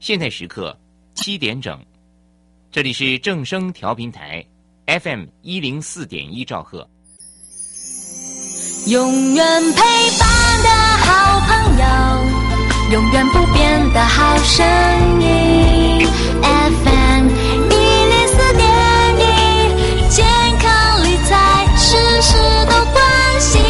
现在时刻7点整，这里是正声调频台 FM104.1兆赫。 永远陪伴的好朋友，永远不变的好声音 FM104.1，健康理财事事都关心。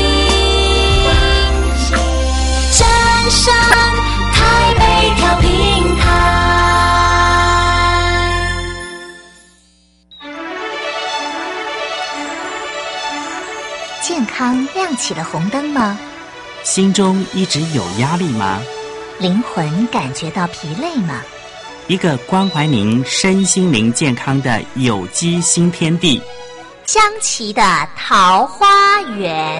正声台北调频台。 健康亮起了红灯吗？ 心中一直有压力吗？ 灵魂感觉到疲累吗？ 一个关怀您身心灵健康的有机新天地， 香琪的桃花源。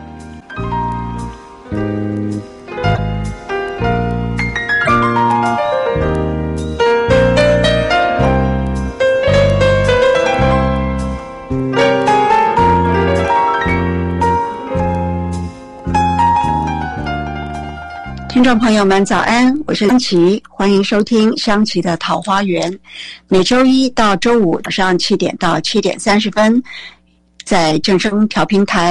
听众朋友们早安，我是香琪，欢迎收听香琪的桃花源。每周一到周五早上7点到7点30分，在正声调频台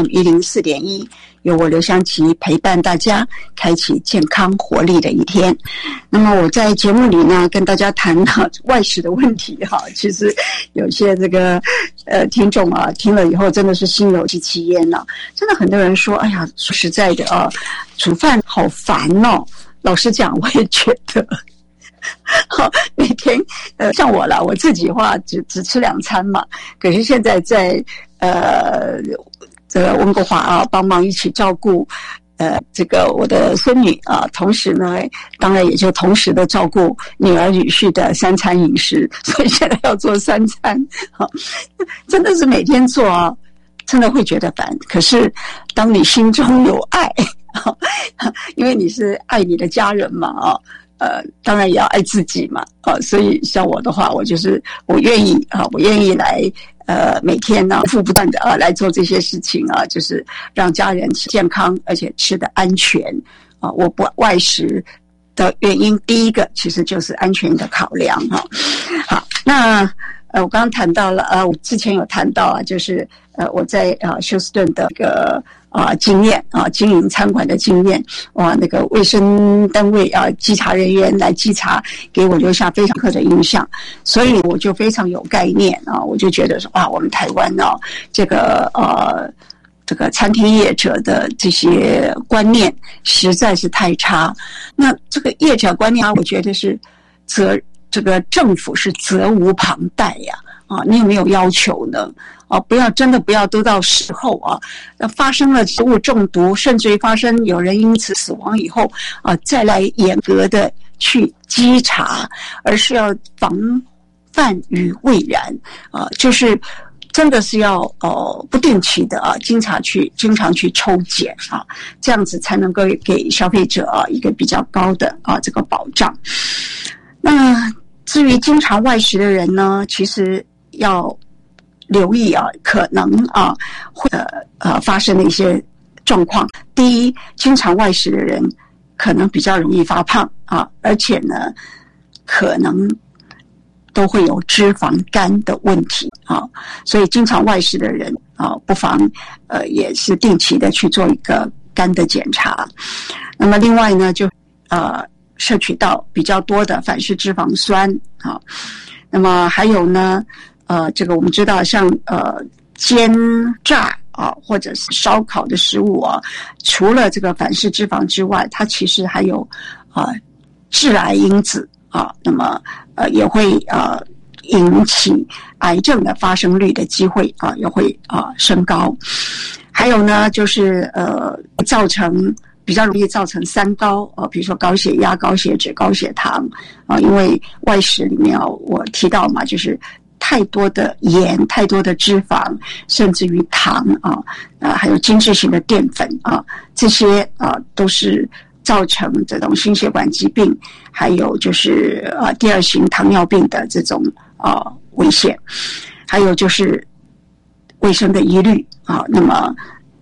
FM104.1，由我刘香琪陪伴大家开启健康活力的一天。那么我在节目里呢，跟大家谈到外食的问题哈，其实有些这个听众啊听了以后真的是心有戚戚焉呐。真的很多人说，哎呀，说实在的啊，煮饭好烦哦。老实讲，我也觉得。好，每天像我啦，我自己的话只吃2餐嘛。可是现在在这个温哥华啊，帮忙一起照顾这个我的孙女啊，同时呢，当然也就同时的照顾女儿女婿的3餐饮食，所以现在要做3餐，好，真的是每天做啊，真的会觉得烦。可是当你心中有爱，因为你是爱你的家人嘛啊。当然也要爱自己嘛，所以像我的话，我愿意来，每天呢，反复不断的来做这些事情啊，就是让家人吃健康，而且吃的安全啊。我不外食的原因，第一个其实就是安全的考量哈。好，那我刚刚谈到了我之前有谈到啊，就是我在休斯顿的一个经验啊，经营餐馆的经验，哇，那个卫生单位稽查人员来稽查，给我留下非常深刻的印象，所以我就非常有概念啊，我就觉得说啊，我们台湾啊，这个餐厅业者的这些观念实在是太差。那这个业者观念啊，我觉得是这个政府是责无旁贷呀。你有没有要求呢？不要都到时候啊，发生了食物中毒，甚至于发生有人因此死亡以后再来严格的去稽查，而是要防范于未然就是真的是要不定期的经常去抽检这样子才能够给消费者一个比较高的这个保障。那至于经常外食的人呢，其实要留意可能会发生的一些状况。第一，经常外食的人可能比较容易发胖而且呢，可能都会有脂肪肝的问题所以经常外食的人不妨也是定期的去做一个肝的检查。那么另外呢，就摄取到比较多的反式脂肪酸那么还有呢这个我们知道像煎炸或者是烧烤的食物除了这个反式脂肪之外，它其实还有致癌因子那么也会引起癌症的发生率的机会也会升高。还有呢，就是比较容易造成3高比如说高血压、高血脂、高血糖因为外食里面我提到嘛，就是太多的盐、太多的脂肪，甚至于糖还有精致型的淀粉这些都是造成这种心血管疾病，还有就是第2型糖尿病的这种危险。还有就是卫生的疑虑那么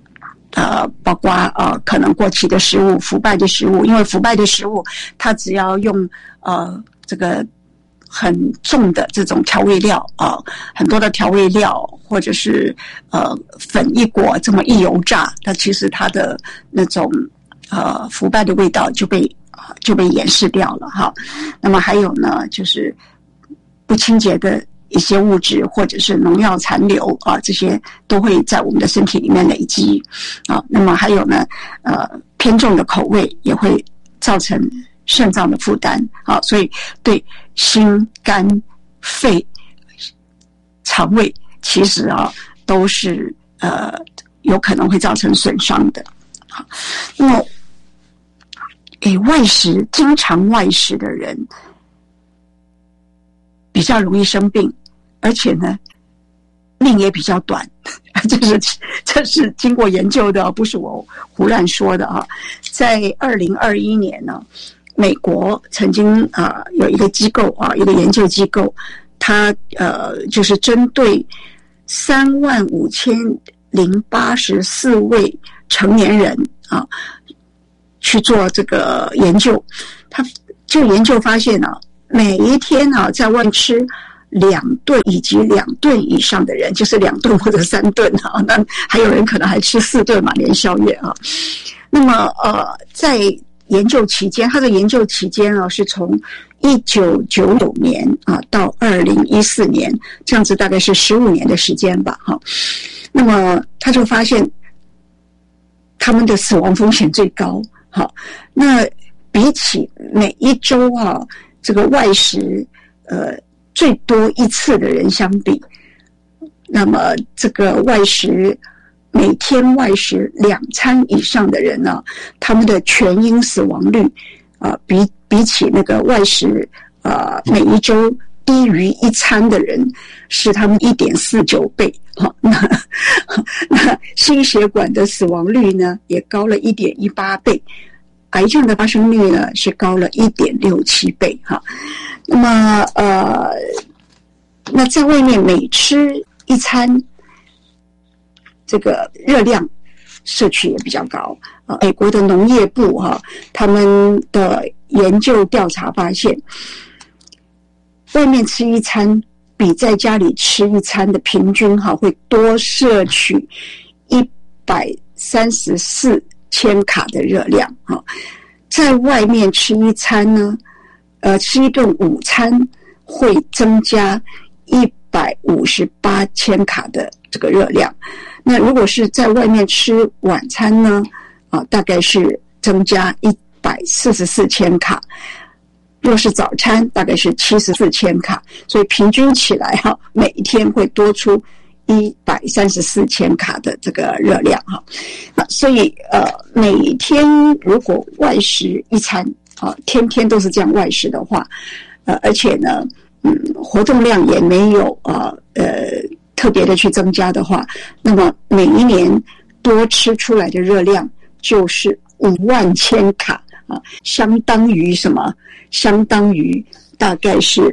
包括可能过期的食物、腐败的食物，因为腐败的食物它只要用这个很重的这种调味料很多的调味料，或者是粉一裹这么一油炸，它其实它的那种腐败的味道就被掩饰掉了哈。那么还有呢，就是不清洁的一些物质或者是农药残留这些都会在我们的身体里面累积那么还有呢偏重的口味也会造成肾脏的负担所以对心肝肺肠胃其实都是有可能会造成损伤的那么经常外食的人比较容易生病，而且呢命也比较短这是经过研究的，不是我胡乱说的在2021年呢，美国曾经有一个机构一个研究机构，它就是针对35,084位成年人去做这个研究。他这个研究发现每一天在外面吃2顿以及2顿以上的人，就是2顿或者3顿那还有人可能还吃4顿嘛，连宵夜那么在研究期间，他的研究期间是从1999年到2014年，这样子大概是15年的时间吧那么他就发现他们的死亡风险最高那比起每一周这个外食最多一次的人相比，那么这个每天外食2餐以上的人他们的全因死亡率比起那个外食每一周低于1餐的人是他们 1.49 倍那心血管的死亡率呢也高了 1.18 倍，癌症的发生率呢是高了 1.67 倍那么那在外面每吃一餐这个热量摄取也比较高美国的农业部他们的研究调查发现，外面吃一餐比在家里吃一餐的平均会多摄取134千卡的热量在外面吃一餐呢吃一顿午餐会增加158千卡的这个热量，那如果是在外面吃晚餐呢大概是增加144千卡，若是早餐大概是74千卡，所以平均起来每一天会多出134千卡的这个热量所以每天如果外食一餐天天都是这样外食的话而且呢活动量也没有特别的去增加的话，那么每一年多吃出来的热量就是5万千卡相当于什么？相当于大概是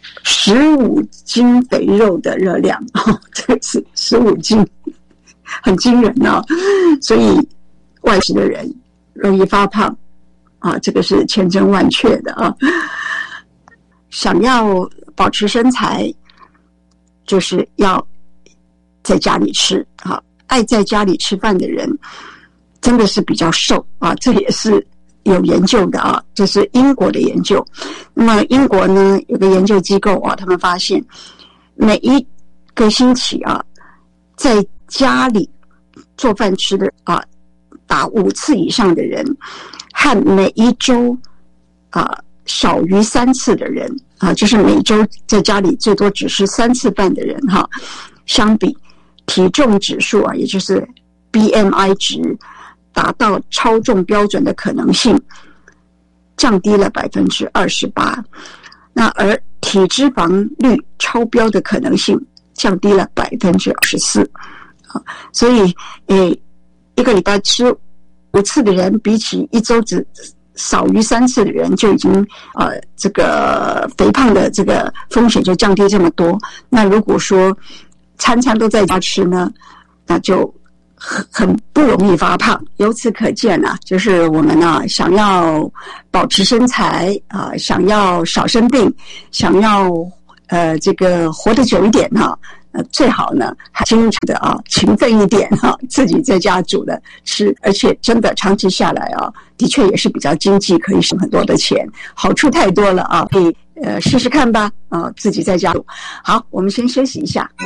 15斤肥肉的热量这是15斤，很惊人所以外食的人容易发胖这个是千真万确的想要保持身材，就是要在家里吃爱在家里吃饭的人真的是比较瘦这也是有研究的这是英国的研究。那么英国呢有个研究机构他们发现每一个星期在家里做饭吃的打5次以上的人和每一周少于3次的人就是每周在家里最多只吃3次饭的人相比，体重指数也就是 BMI 值达到超重标准的可能性降低了 28%， 那而体脂肪率超标的可能性降低了 24%， 所以一个礼拜吃5次的人比起一周只少于3次的人就已经这个肥胖的这个风险就降低这么多。那如果说餐餐都在家吃呢，那就很不容易发胖。由此可见啊，就是我们啊想要保持身材啊，想要少生病，想要这个活得久一点哈，最好呢还经常的啊勤奋一点哈，自己在家煮的吃，而且真的长期下来啊，的确也是比较经济，可以省很多的钱，好处太多了啊，可以试试看吧啊，自己在家煮。好，我们先休息一下。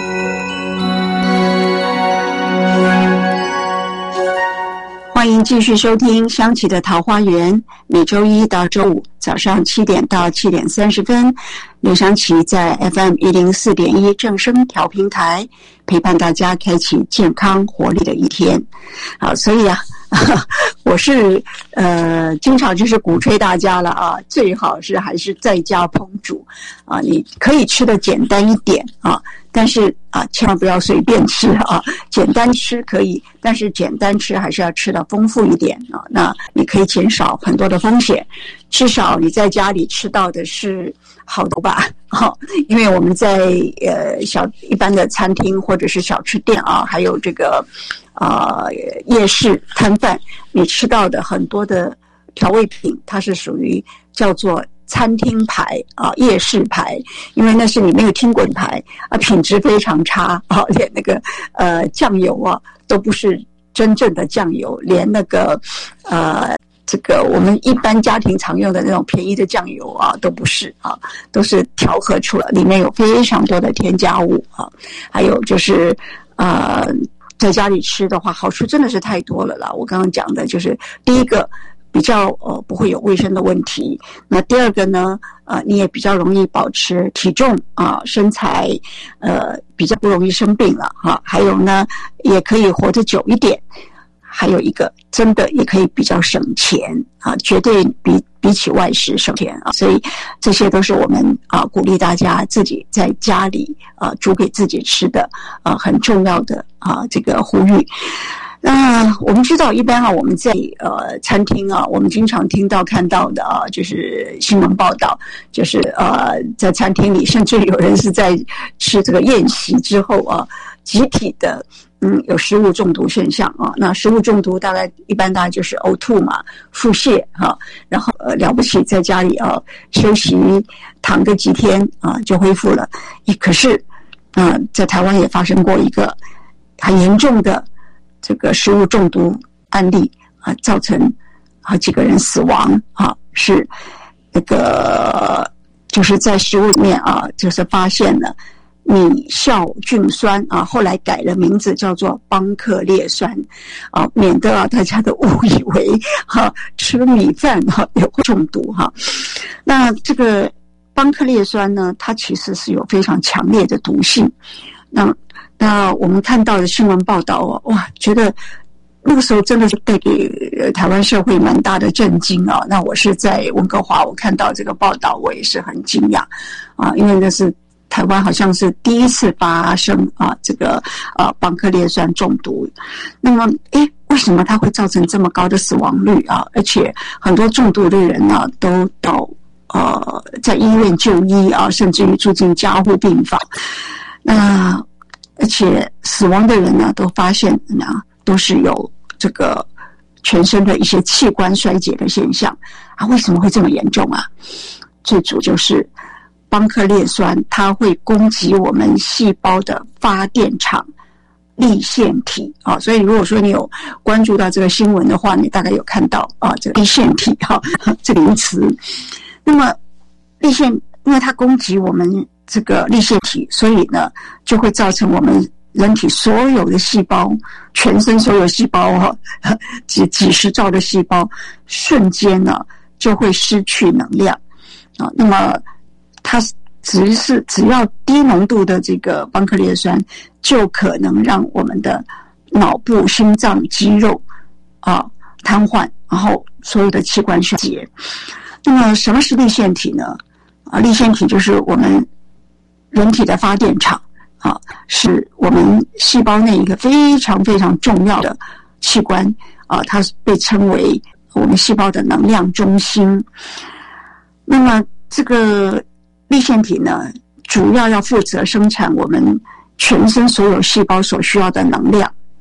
欢迎继续收听香琪的桃花源，每周一到周五早上7点到7点30分，刘香琪在 FM 104.1正声调频台陪伴大家开启健康活力的一天。好，所以啊我是经常就是鼓吹大家了啊，最好是还是在家烹煮啊，你可以吃的简单一点啊，但是啊千万不要随便吃啊，简单吃可以，但是简单吃还是要吃的丰富一点啊，那你可以减少很多的风险，至少你在家里吃到的是好的吧，因为我们在一般的餐厅或者是小吃店啊，还有这个夜市摊贩，你吃到的很多的调味品，它是属于叫做餐厅牌啊，夜市牌，因为那是你没有听过的牌啊，品质非常差啊，连那个酱油啊都不是真正的酱油，连那个这个我们一般家庭常用的那种便宜的酱油啊都不是啊，都是调和出来，里面有非常多的添加物啊，还有就是在家里吃的话，好处真的是太多了啦。我刚刚讲的就是第一个比较不会有卫生的问题，那第二个呢你也比较容易保持体重啊，身材比较不容易生病了哈，还有呢也可以活得久一点，还有一个真的也可以比较省钱啊，绝对比起外食省钱啊，所以这些都是我们鼓励大家自己在家里煮给自己吃的很重要的这个呼吁。那我们知道一般我们在餐厅我们经常看到的就是新闻报道，就是在餐厅里甚至有人是在吃这个宴席之后集体的有食物中毒现象那食物中毒一般大概就是呕吐嘛，腹泻然后了不起在家里休息躺个几天就恢复了。可是在台湾也发生过一个很严重的这个食物中毒案例造成好几个人死亡是那个就是在食物里面就是发现了米酵菌酸后来改了名字叫做邦克列酸免得大家都误以为吃米饭也会中毒那这个邦克列酸呢，它其实是有非常强烈的毒性。那我们看到的新闻报道哇，觉得那个时候真的是带给台湾社会蛮大的震惊那我是在温哥华，我看到这个报道，我也是很惊讶因为那是台湾好像是第一次发生这个邦克列酸中毒。那么为什么它会造成这么高的死亡率而且很多中毒的人都到在医院就医甚至于住进加护病房。那而且死亡的人都发现都是有这个全身的一些器官衰竭的现象为什么会这么严重最主就是邦克列酸它会攻击我们细胞的发电厂粒线体所以如果说你有关注到这个新闻的话，你大概有看到这个粒线体这个名词。那么粒线因为它攻击我们这个粒线体，所以呢就会造成我们人体所有的细胞，全身所有细胞几十兆的细胞瞬间就会失去能量那么它只要低浓度的这个邦克列酸就可能让我们的脑部、心脏、肌肉瘫痪，然后所有的器官衰竭。那么什么是粒线体呢？粒线体就是我们人体的发电厂是我们细胞内一个非常非常重要的器官它被称为我们细胞的能量中心。那么这个粒线体呢，主要负责生产我们全身所有细胞所需要的能量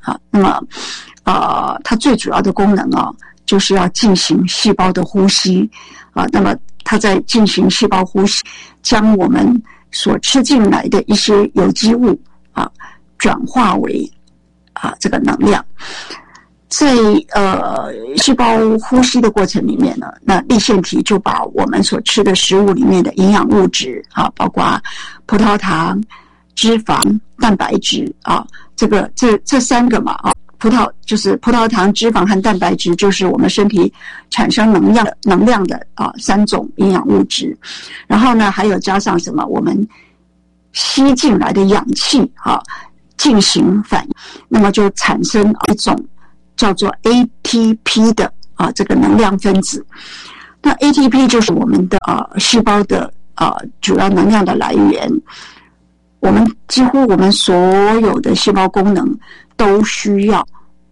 那么它最主要的功能就是要进行细胞的呼吸那么它在进行细胞呼吸，将我们所吃进来的一些有机物转化为这个能量。在细胞呼吸的过程里面呢，那粒线体就把我们所吃的食物里面的营养物质包括葡萄糖、脂肪、蛋白质这三个嘛葡萄糖、脂肪和蛋白质，就是我们身体产生能量的三种营养物质。然后呢，还有加上什么？我们吸进来的氧气进行反应，那么就产生一种叫做 ATP 的这个能量分子。那 ATP 就是我们的细胞的主要能量的来源。几乎我们所有的细胞功能都需要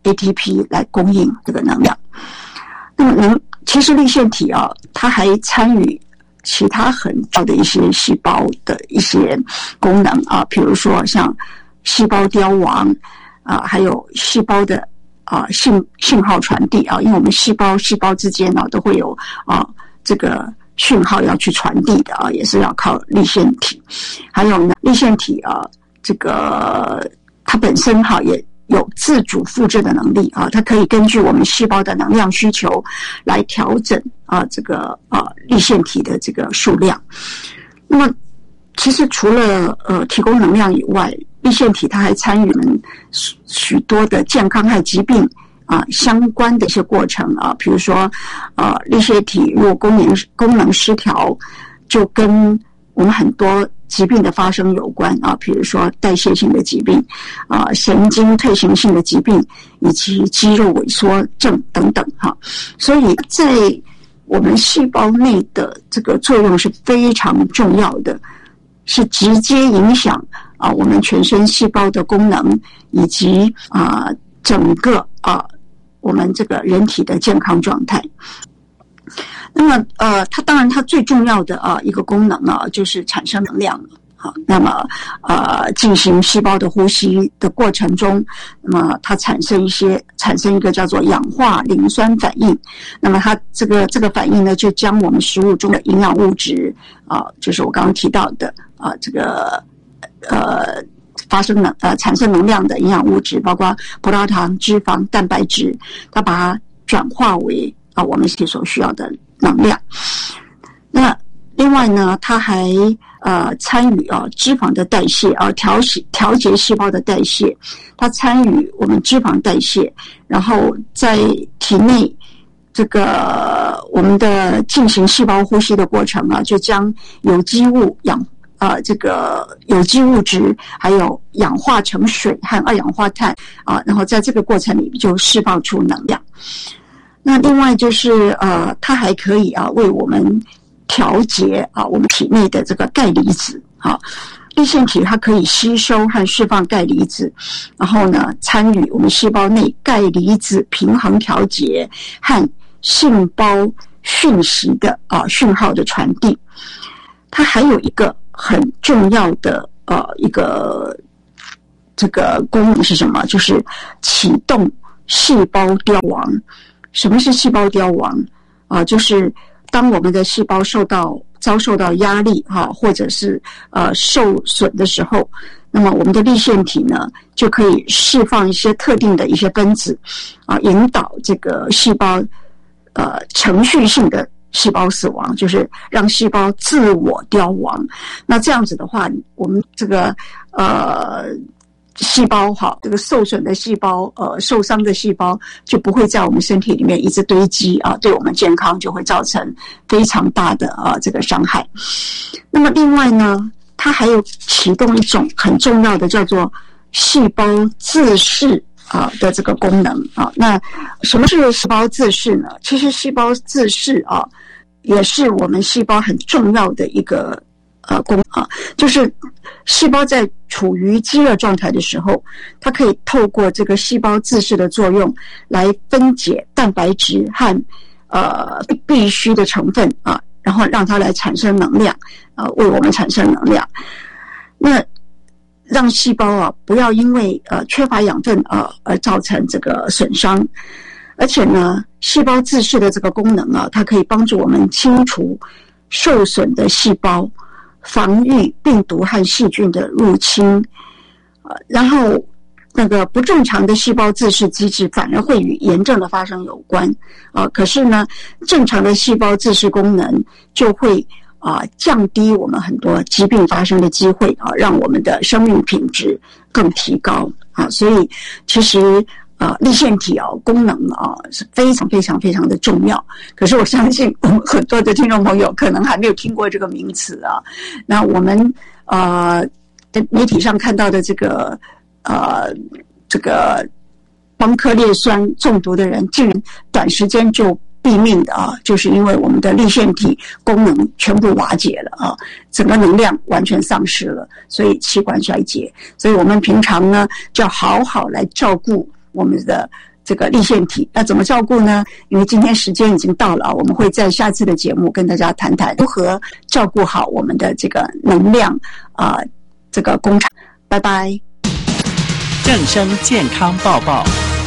ATP 来供应这个能量。那么其实粒线体它还参与其他很重要的一些细胞的一些功能比如说像细胞凋亡还有细胞的信号传递因为我们细胞之间都会有这个讯号要去传递的也是要靠粒线体。还有呢，粒线体这个它本身也有自主复制的能力它可以根据我们细胞的能量需求来调整这个粒线体的这个数量。那么其实除了提供能量以外，粒线体它还参与我们许多的健康和疾病相关的一些过程比如说粒线体如果功能失调，就跟我们很多疾病的发生有关比如说代谢性的疾病神经退行性的疾病以及肌肉萎缩症等等所以在我们细胞内的这个作用是非常重要的，是直接影响我们全身细胞的功能以及整个我们这个人体的健康状态。那么它当然它最重要的一个功能就是产生能量那么进行细胞的呼吸的过程中，那么它产生一个叫做氧化磷酸反应。那么它这个反应呢，就将我们食物中的营养物质就是我刚刚提到的这个产生能量的营养物质，包括葡萄糖、脂肪、蛋白质，它把它转化为我们身体所需要的能量。那另外呢，它还参与脂肪的代谢调节细胞的代谢，它参与我们脂肪代谢，然后在体内这个我们的进行细胞呼吸的过程就将有机物这个有机物质还有氧化成水和二氧化碳然后在这个过程里就释放出能量。那另外就是它还可以为我们调节我们体内的这个钙离子粒线体它可以吸收和释放钙离子，然后呢参与我们细胞内钙离子平衡调节和细胞讯息的讯号的传递。它还有一个很重要的一个这个功能是什么？就是启动细胞凋亡。什么是细胞凋亡就是当我们的细胞遭受到压力或者是受损的时候，那么我们的粒线体呢就可以释放一些特定的一些分子引导这个细胞程序性的细胞死亡，就是让细胞自我凋亡。那这样子的话，我们这个细胞这个受损的细胞受伤的细胞就不会在我们身体里面一直堆积对我们健康就会造成非常大的这个伤害。那么另外呢，它还有启动一种很重要的叫做细胞自噬的这个功能那什么是细胞自噬呢？其实细胞自噬也是我们细胞很重要的一个功能就是细胞在处于饥饿状态的时候，它可以透过这个细胞自噬的作用来分解蛋白质和必需的成分然后让它来产生能量为我们产生能量。那让细胞不要因为缺乏养分而造成这个损伤。而且呢，细胞自噬的这个功能它可以帮助我们清除受损的细胞，防御病毒和细菌的入侵。然后那个不正常的细胞自噬机制反而会与炎症的发生有关可是呢，正常的细胞自噬功能就会降低我们很多疾病发生的机会让我们的生命品质更提高所以其实粒线体功能是非常非常非常的重要。可是我相信我们很多的听众朋友可能还没有听过这个名词那我们在媒体上看到的这个邦科列酸中毒的人竟然短时间就毙命的就是因为我们的粒线体功能全部瓦解了整个能量完全丧失了，所以器官衰竭。所以我们平常呢就要好好来照顾我们的这个粒线体。那怎么照顾呢？因为今天时间已经到了我们会在下次的节目跟大家谈谈如何照顾好我们的这个能量这个工厂。拜拜。 正声健康报报。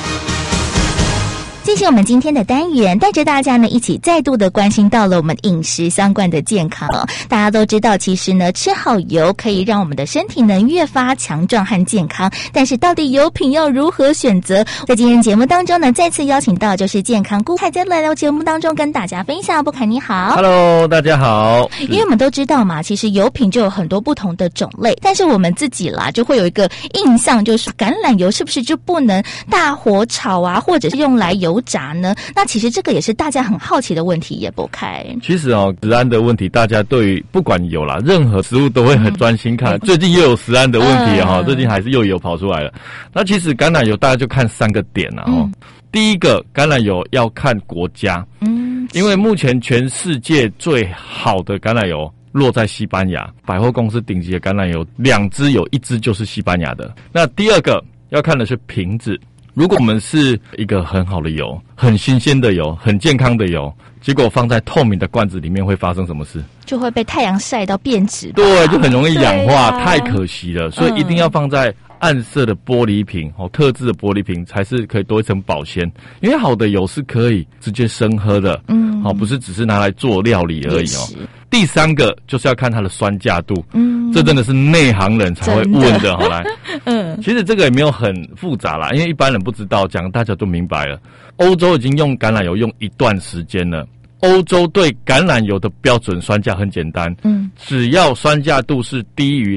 继续我们今天的单元，带着大家呢一起再度的关心到了我们饮食相关的健康大家都知道，其实呢吃好油可以让我们的身体呢越发强壮和健康，但是到底油品要如何选择？在今天节目当中呢，再次邀请到就是健康顾凯在来到节目当中跟大家分享。顾凯你好。 Hello， 大家好。 因为我们都知道嘛，其实油品就有很多不同的种类，但是我们自己啦就会有一个印象，就是橄榄油是不是就不能大火炒或者是用来油炸呢？那其实这个也是大家很好奇的问题，也不开。 其实食安的问题，大家对于不管有啦，任何食物都会很专心看。最近又有食安的问题最近还是又有跑出来了。那其实橄榄油大家就看3个点第一个，橄榄油要看国家，因为目前全世界最好的橄榄油落在西班牙，百货公司顶级的橄榄油2支有1支就是西班牙的。那第二个要看的是瓶子。如果我们是一个很好的油，很新鲜的油，很健康的油，结果放在透明的罐子里面会发生什么事？ 就会被太阳晒到变质。 对，就很容易氧化，太可惜了。所以一定要放在暗色的玻璃瓶特制的玻璃瓶才是可以多一层保鲜。因为好的油是可以直接生喝的，不是只是拿来做料理而已第3个就是要看它的酸价度，这真的是内行人才会问的来。其实这个也没有很复杂啦，因为一般人不知道，讲大家都明白了。欧洲已经用橄榄油用一段时间了。欧洲对橄榄油的标准酸价很简单，只要酸价度是低于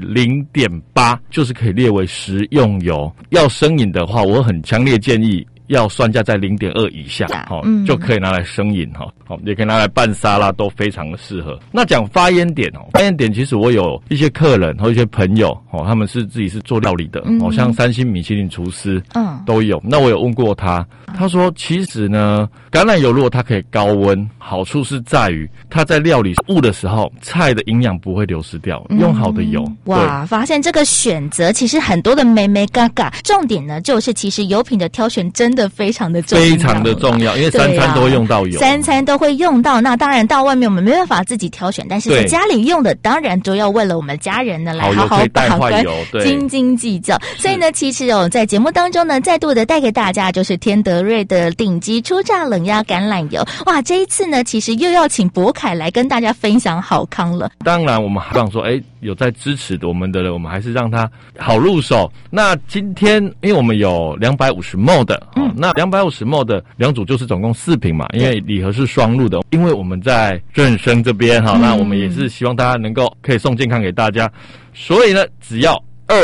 0.8 就是可以列为食用油。要生饮的话，我很强烈建议要酸价在 0.2 以下就可以拿来生饮也可以拿来拌沙拉，都非常的适合。那讲发烟点发烟点其实我有一些客人和一些朋友他们是自己是做料理的像3星米其林厨师都有。那我有问过他说其实呢，橄榄油如果它可以高温，好处是在于它在料理物的时候，菜的营养不会流失掉，用好的油。 哇，发现这个选择其实很多的眉眉嘎嘎，重点呢就是其实油品的挑选真的非常的重要， 非常的重要，因为3餐都会用到油 ，3餐都会用到。那当然到外面我们没办法自己挑选，但是在家里用的当然就要为了我们家人呢来好好把关，斤斤计较。所以呢，其实在节目当中呢，再度的带给大家就是天德瑞的顶级初榨冷压橄榄油。哇，这一次呢，其实又要请博凯来跟大家分享好康了。 当然我们还想说有在支持的我们的人，我们还是让他好入手。那今天因为我们有 250ml 的那 250ml 的2组就是总共4瓶嘛，因为礼盒是双路的。因为我们在正声这边那我们也是希望大家能够可以送健康给大家，所以呢只要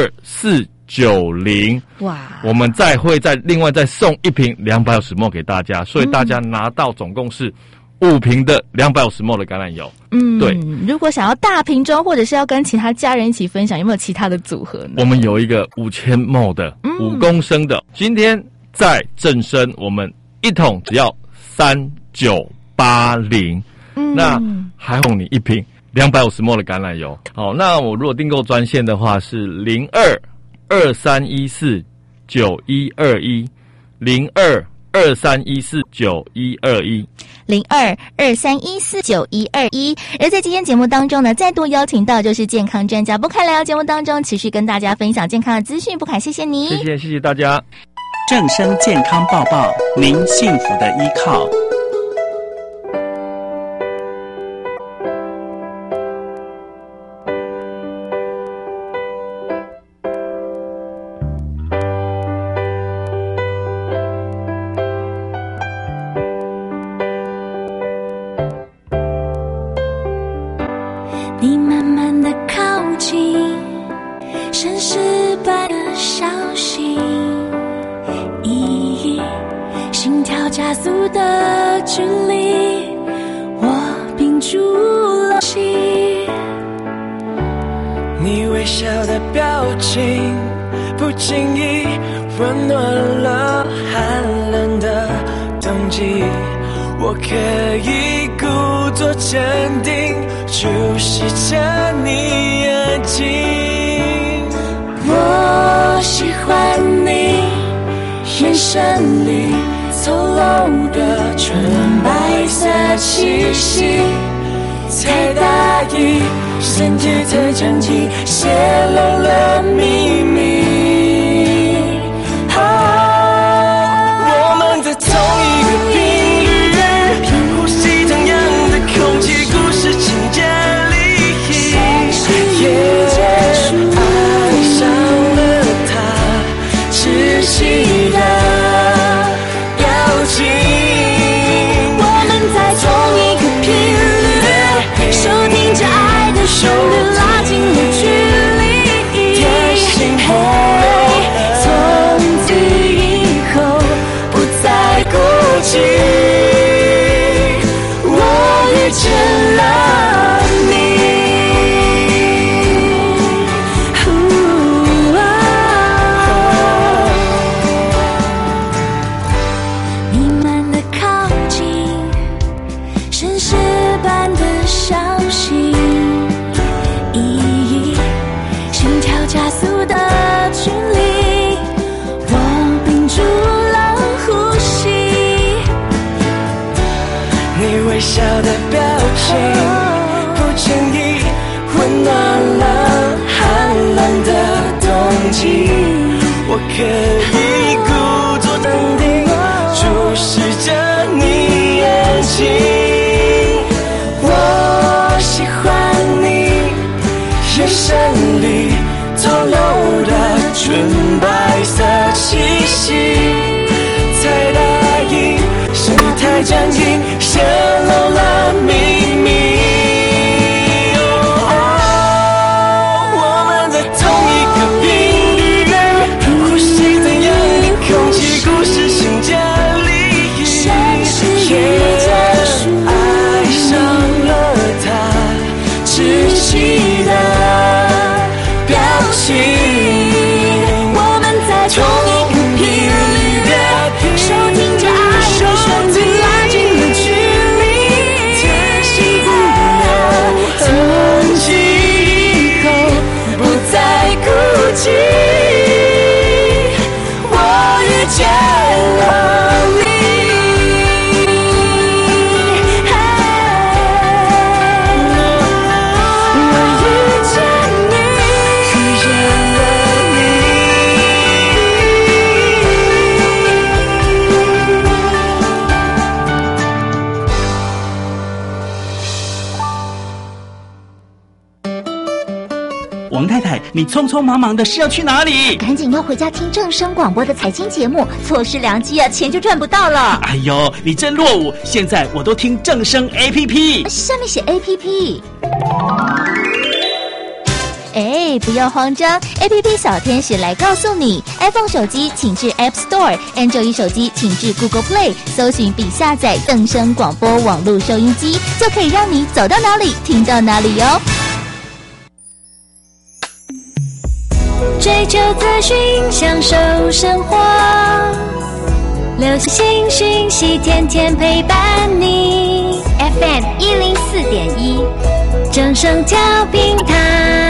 2490，哇，我们会再另外再送1瓶 250ml 给大家，所以大家拿到总共是5瓶的 250ml 的橄榄油。对。 如果想要大瓶装，或者是要跟其他家人一起分享，有没有其他的组合呢？ 我们有一个5000ml 的5公升的，今天在正声我们1桶只要3980，那还送你1瓶 250ml 的橄榄油。好，那我如果订购专线的话是0223149121 02 0223149121，0223149121。而在今天节目当中呢，再度邀请到就是健康专家不凯来到节目当中，持续跟大家分享健康的资讯。不凯，谢谢你， 谢谢大家。 正声健康报报，您幸福的依靠。 你慢慢的靠近，绅士般的小心翼翼，心跳加速的距离，我屏住了心。 你微笑的表情，不经意温暖了寒冷的冬季。我可以故作坚定，注视着你眼睛。我喜欢你眼神里透露的纯白色气息，太大意，身体太整齐，泄露了秘密。我们在同一个频率，呼吸同样的空气，故事情节里，爱上了他窒息的表情。我们在同一个频率，收听着爱的旋律，拉近了距离，贴心后从此以后不再孤寂。我遇见了你，弥漫的靠近，绅士般的小心翼翼，心跳加速的距离，我屏住了呼吸。你微笑的表情，不经意温暖了寒冷的冬季。我可以故作淡定，注视着你眼睛。我喜欢你眼神里透露的纯白色气息，太大意，身体太僵硬，泄露了秘密。我们在同一个频率，呼吸同样的空气，故事情节里，爱上了他窒息的表情。我们在同一个频率，收听着爱的旋律，拉近了距离，贴心的从今以后不再孤寂。我遇见了你，我遇见你，遇见了你。 王太太，你匆匆忙忙的是要去哪里？ 赶紧要回家听正声广播的财经节目，错失良机啊，钱就赚不到了。 哎呦，你真落伍！现在我都听正声 APP， 上面写 APP。 不要慌张 ，APP 小天使来告诉你 ，iPhone 手机请至 App Store，Android 手机请至 Google Play， 搜寻并下载正声广播网络收音机，就可以让你走到哪里听到哪里哟。 追求资讯，享受生活，流行讯息，天天陪伴你。FM 104.1，正声调频台。